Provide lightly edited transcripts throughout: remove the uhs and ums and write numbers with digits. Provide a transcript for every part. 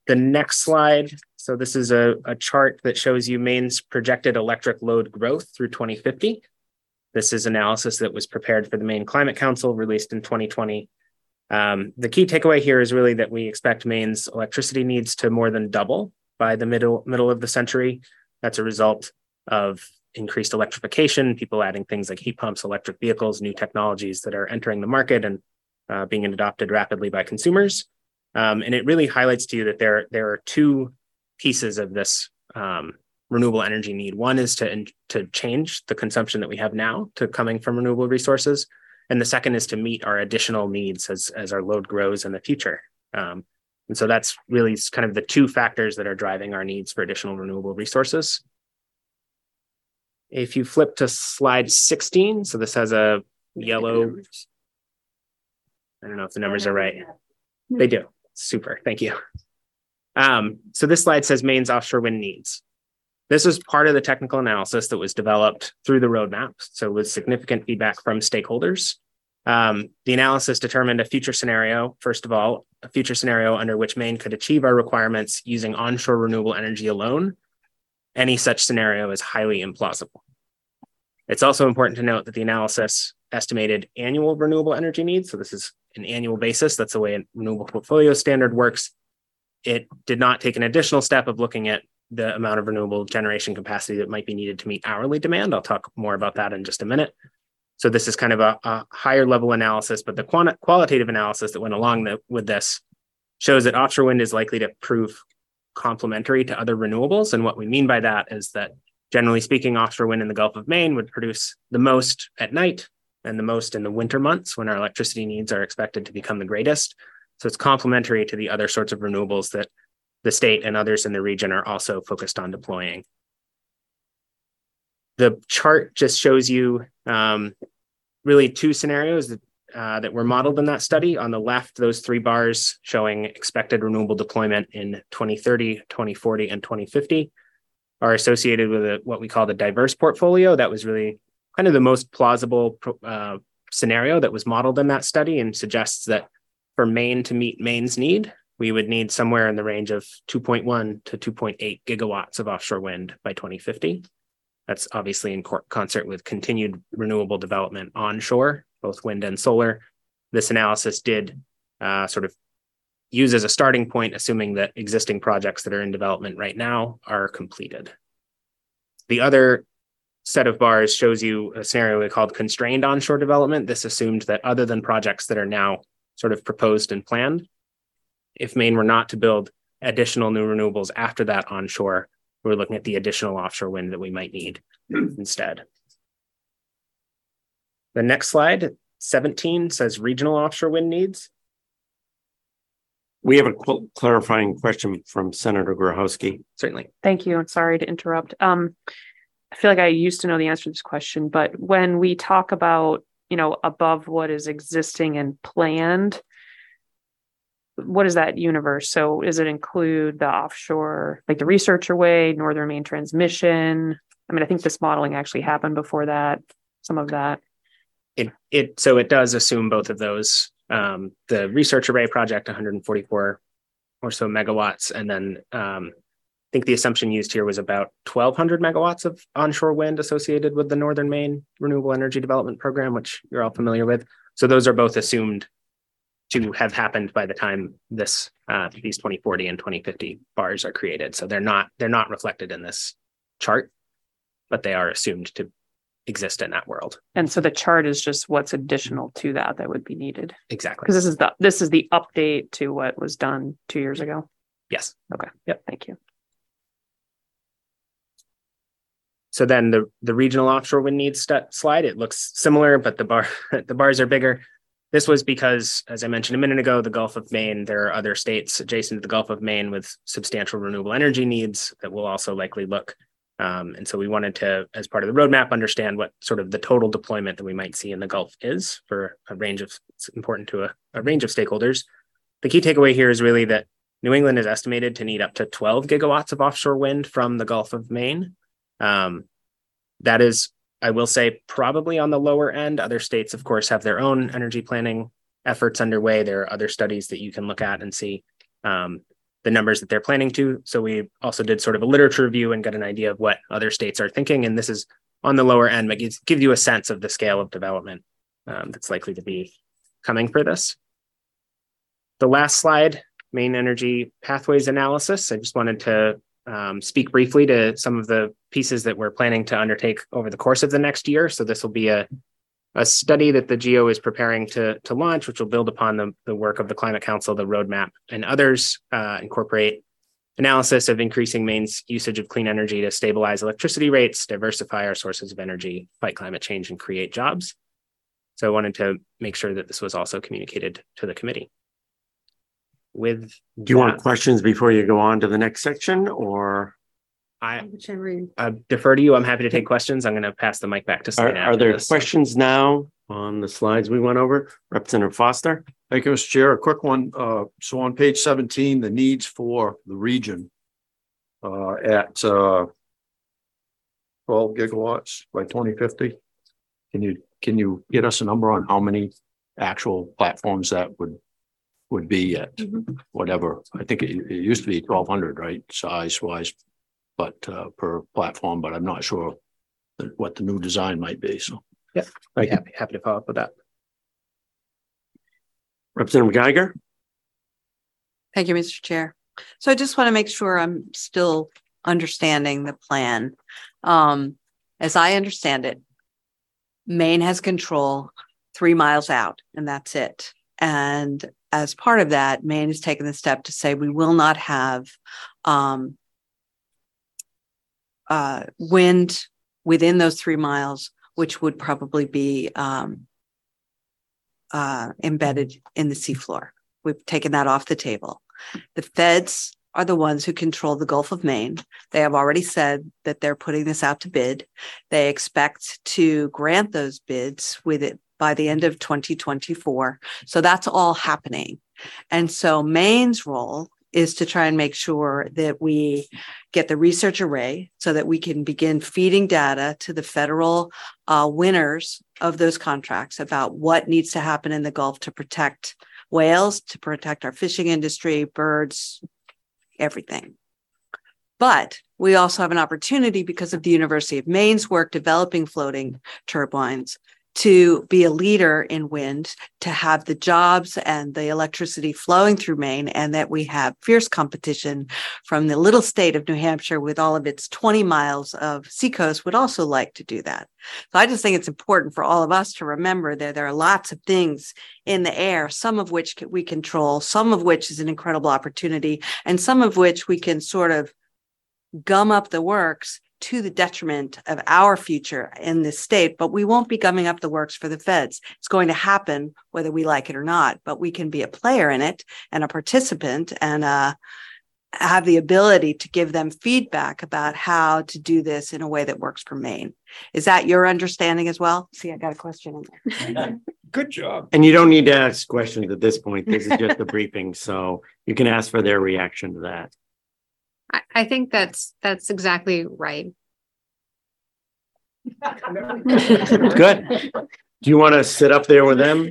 The next slide. So this is a chart that shows you Maine's projected electric load growth through 2050. This is analysis that was prepared for the Maine Climate Council, released in 2020. The key takeaway here is really that we expect Maine's electricity needs to more than double by the middle of the century. That's a result of increased electrification, people adding things like heat pumps, electric vehicles, new technologies that are entering the market and being adopted rapidly by consumers. And it really highlights to you that there are two pieces of this renewable energy need. One is to change the consumption that we have now to coming from renewable resources. And the second is to meet our additional needs as our load grows in the future. And so that's really kind of the two factors that are driving our needs for additional renewable resources. If you flip to slide 16, so this has a yellow, I don't know if the numbers are right. They do. Super, thank you. So this slide says Maine's offshore wind needs. This was part of the technical analysis that was developed through the roadmap, so with significant feedback from stakeholders. The analysis determined a future scenario, first of all, a future scenario under which Maine could achieve our requirements using onshore renewable energy alone. Any such scenario is highly implausible. It's also important to note that the analysis estimated annual renewable energy needs. So this is an annual basis. That's the way a renewable portfolio standard works. It did not take an additional step of looking at the amount of renewable generation capacity that might be needed to meet hourly demand. I'll talk more about that in just a minute. So this is kind of a higher level analysis, but the qualitative analysis that went along with this shows that offshore wind is likely to prove complementary to other renewables. And what we mean by that is that, generally speaking, offshore wind in the Gulf of Maine would produce the most at night and the most in the winter months when our electricity needs are expected to become the greatest. So it's complementary to the other sorts of renewables that the state and others in the region are also focused on deploying. The chart just shows you really two scenarios that were modeled in that study. On the left, those three bars showing expected renewable deployment in 2030, 2040, and 2050 are associated with what we call the diverse portfolio. That was really kind of the most plausible scenario that was modeled in that study, and suggests that for Maine to meet Maine's need, we would need somewhere in the range of 2.1 to 2.8 gigawatts of offshore wind by 2050. That's obviously in concert with continued renewable development onshore, both wind and solar. This analysis did sort of use as a starting point, assuming that existing projects that are in development right now are completed. The other set of bars shows you a scenario we called constrained onshore development. This assumed that other than projects that are now sort of proposed and planned, if Maine were not to build additional new renewables after that onshore, we're looking at the additional offshore wind that we might need instead. The next slide, 17, says regional offshore wind needs. We have a clarifying question from Senator Grochowski. Certainly. Thank you. I'm sorry to interrupt. I feel like I used to know the answer to this question, but when we talk about, above what is existing and planned, what is that universe? So does it include the offshore, like the Researcher Way, Northern Maine Transmission? I mean, I think this modeling actually happened before that, some of that. So it does assume both of those. The Researcher Way project, 144 or so megawatts. And then I think the assumption used here was about 1,200 megawatts of onshore wind associated with the Northern Maine Renewable Energy Development Program, which you're all familiar with. So those are both assumed to have happened by the time these 2040 and 2050 bars are created. So they're not reflected in this chart, but they are assumed to exist in that world. And so the chart is just what's additional to that would be needed. Exactly. Because this is the update to what was done 2 years ago. Yes. Okay. Yep. Thank you. So then the regional offshore wind needs slide, it looks similar, but the bars are bigger. This was because, as I mentioned a minute ago, the Gulf of Maine, there are other states adjacent to the Gulf of Maine with substantial renewable energy needs that will also likely look. And so we wanted to, as part of the roadmap, understand what sort of the total deployment that we might see in the Gulf is for a range of, it's important to a range of stakeholders. The key takeaway here is really that New England is estimated to need up to 12 gigawatts of offshore wind from the Gulf of Maine. That is, I will say, probably on the lower end. Other states, of course, have their own energy planning efforts underway. There are other studies that you can look at and see that the numbers that they're planning to. So we also did sort of a literature review and got an idea of what other states are thinking. And this is on the lower end, but gives you a sense of the scale of development that's likely to be coming for this. The last slide, Maine Energy Pathways Analysis. I just wanted to speak briefly to some of the pieces that we're planning to undertake over the course of the next year. So this will be a study that the GEO is preparing to launch, which will build upon the work of the Climate Council, the roadmap, and others, incorporate analysis of increasing Maine's usage of clean energy to stabilize electricity rates, diversify our sources of energy, fight climate change, and create jobs. So I wanted to make sure that this was also communicated to the committee. Do you want questions before you go on to the next section, or? I defer to you. I'm happy to take questions. I'm going to pass the mic back to Selena. Are there questions now on the slides we went over? Representative Foster. Thank you, Mr. Chair. A quick one. So on page 17, the needs for the region at 12 gigawatts by 2050. Can you get us a number on how many actual platforms that would be at whatever? I think it used to be 1,200, right? Size wise, but per platform, but I'm not sure what the new design might be. So yeah, happy to follow up with that. Representative Geiger. Thank you, Mr. Chair. So I just want to make sure I'm still understanding the plan. As I understand it, Maine has control 3 miles out, and that's it. And as part of that, Maine has taken the step to say we will not have wind within those 3 miles, which would probably be embedded in the seafloor. We've taken that off the table. The feds are the ones who control the Gulf of Maine. They have already said that they're putting this out to bid. They expect to grant those bids with it by the end of 2024. So that's all happening. And so Maine's role is to try and make sure that we get the research array so that we can begin feeding data to the federal winners of those contracts about what needs to happen in the Gulf to protect whales, to protect our fishing industry, birds, everything. But we also have an opportunity because of the University of Maine's work developing floating turbines to be a leader in wind, to have the jobs and the electricity flowing through Maine, and that we have fierce competition from the little state of New Hampshire with all of its 20 miles of seacoast would also like to do that. So I just think it's important for all of us to remember that there are lots of things in the air, some of which we control, some of which is an incredible opportunity, and some of which we can sort of gum up the works to the detriment of our future in this state, but we won't be gumming up the works for the feds. It's going to happen whether we like it or not, but we can be a player in it and a participant and have the ability to give them feedback about how to do this in a way that works for Maine. Is that your understanding as well? See, I got a question in there. Good job. And you don't need to ask questions at this point. This is just a briefing, so you can ask for their reaction to that. I think that's exactly right. Good. Do you want to sit up there with them?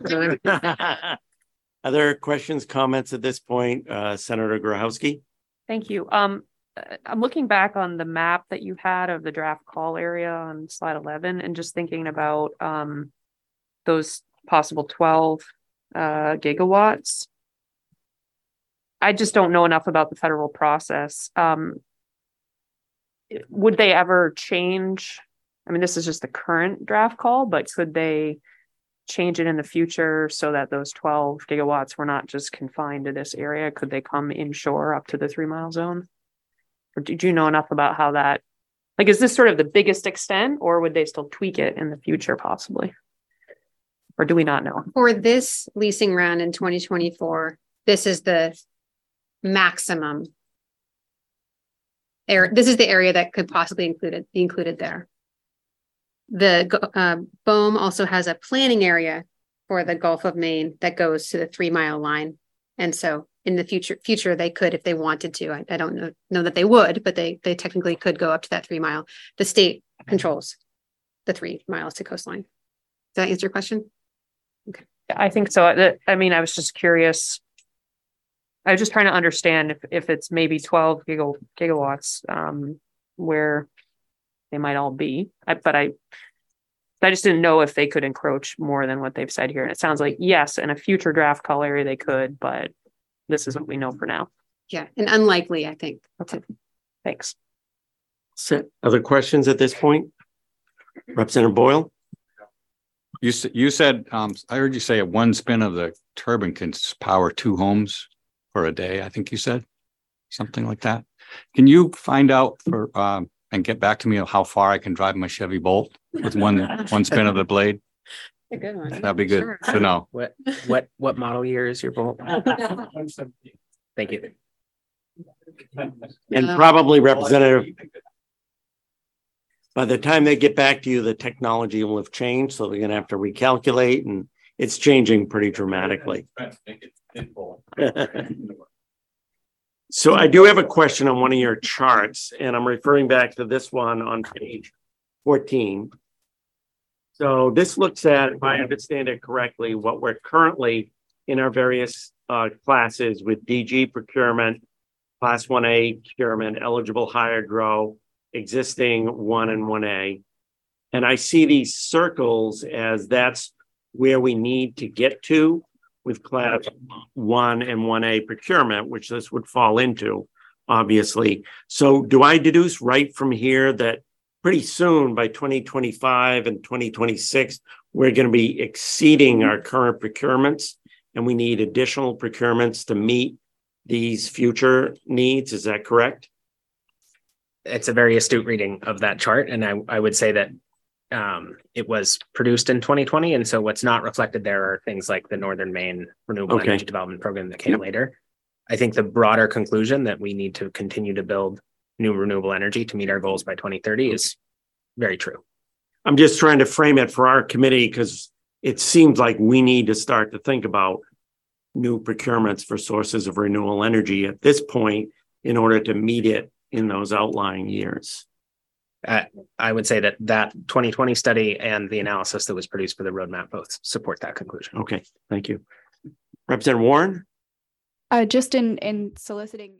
Other questions, comments at this point? Senator Grochowski. Thank you. I'm looking back on the map that you had of the draft call area on slide 11 and just thinking about those possible 12 gigawatts. I just don't know enough about the federal process. Would they ever change? I mean, this is just the current draft call, but could they change it in the future so that those 12 gigawatts were not just confined to this area? Could they come inshore up to the 3 mile zone? Or did you know enough about how that, like, is this sort of the biggest extent, or would they still tweak it in the future possibly? Or do we not know? For this leasing round in 2024, this is the maximum area. This is the area that could possibly be included there. The BOEM also has a planning area for the Gulf of Maine that goes to the 3 mile line. And so in the future, they could, if they wanted to, I don't know that they would, but they technically could go up to that 3 mile. The state controls the 3 miles to coastline. Does that answer your question? Okay. I think so. I mean, I was just curious. I was just trying to understand if it's maybe 12 gigawatts, where they might all be. But I just didn't know if they could encroach more than what they've said here. And it sounds like, yes, in a future draft call area, they could, but this is what we know for now. Yeah, and unlikely, I think. Okay, thanks. Other questions at this point? Representative Boyle? You said, I heard you say one spin of the turbine can power 2 homes for a day. I think you said something like that. Can you find out for, and get back to me on how far I can drive my Chevy Bolt with one spin of the blade? A good one. That'd be good Sure. to know. What model year is your Bolt? Thank you. And probably Representative, by the time they get back to you, the technology will have changed, so they're gonna have to recalculate, and it's changing pretty dramatically. So I do have a question on one of your charts, and I'm referring back to this one on page 14. So this looks at, if I understand it correctly, what we're currently in our various classes with DG procurement, Class 1A procurement, eligible hydro, existing 1 and 1A. And I see these circles as that's where we need to get to with Class 1 and 1A procurement, which this would fall into, obviously. So do I deduce right from here that pretty soon by 2025 and 2026, we're going to be exceeding our current procurements and we need additional procurements to meet these future needs? Is that correct? It's a very astute reading of that chart. And I would say that it was produced in 2020. And so what's not reflected there are things like the Northern Maine Renewable Okay. Energy Development Program that came Yep. later. I think the broader conclusion that we need to continue to build new renewable energy to meet our goals by 2030 is very true. I'm just trying to frame it for our committee because it seems like we need to start to think about new procurements for sources of renewable energy at this point in order to meet it in those outlying years. I would say that 2020 study and the analysis that was produced for the roadmap both support that conclusion. Okay, thank you. Representative Warren? Just in soliciting